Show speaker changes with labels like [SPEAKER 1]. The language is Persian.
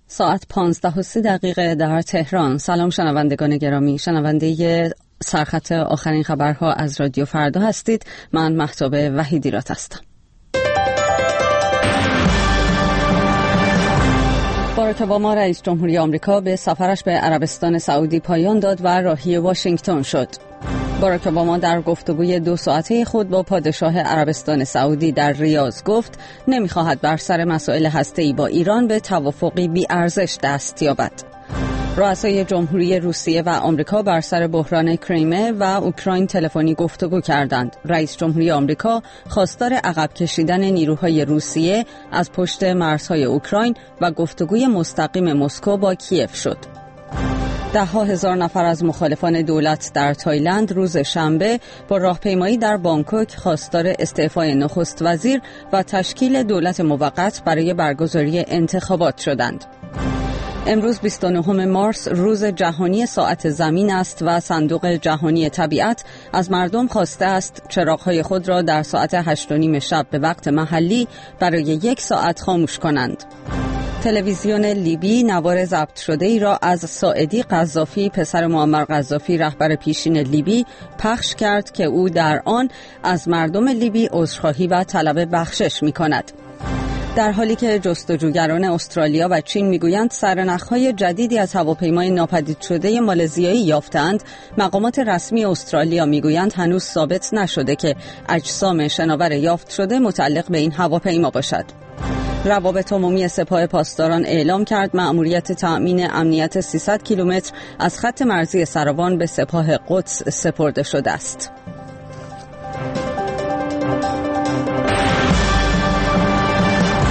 [SPEAKER 1] ساعت 15:03 در تهران. سلام شنوندگان گرامی، شنونده سرخط آخرین خبرها از رادیو فردا هستید. من مهتاب وحیدیرات هستم. باراک اوباما رئیس جمهوری آمریکا به سفرش به عربستان سعودی پایان داد و راهی واشنگتن شد. باراک اوباما در گفتگوی 2 ساعته خود با پادشاه عربستان سعودی در ریاض گفت نمی‌خواهد بر سر مسائل هسته‌ای با ایران به توافقی بی‌ارزش دست یابد. رؤسای جمهوری روسیه و آمریکا بر سر بحران کریمه و اوکراین تلفنی گفتگو کردند. رئیس جمهوری آمریکا خواستار عقب کشیدن نیروهای روسیه از پشت مرزهای اوکراین و گفتگوی مستقیم مسکو با کیف شد. 10,000 نفر از مخالفان دولت در تایلند روز شنبه با راهپیمایی در بانکوک خواستار استعفای نخست وزیر و تشکیل دولت موقت برای برگزاری انتخابات شدند. امروز 29 مارس روز جهانی ساعت زمین است و صندوق جهانی طبیعت از مردم خواسته است چراغ‌های خود را در ساعت 8:30 شب به وقت محلی برای 1 ساعت خاموش کنند. تلویزیون لیبی نوار ضبط شده ای را از ساعدی قذافی پسر معمر قذافی رهبر پیشین لیبی پخش کرد که او در آن از مردم لیبی عذرخواهی و طلب بخشش می‌کند. در حالی که جستجوگران استرالیا و چین میگویند سرنخ‌های جدیدی از هواپیمای ناپدید شده مالزیایی یافتند، مقامات رسمی استرالیا میگویند هنوز ثابت نشده که اجسام شناور یافت شده متعلق به این هواپیما باشد. روابط عمومی سپاه پاسداران اعلام کرد مأموریت تأمین امنیت 300 کیلومتر از خط مرزی سروان به سپاه قدس سپرده شده است.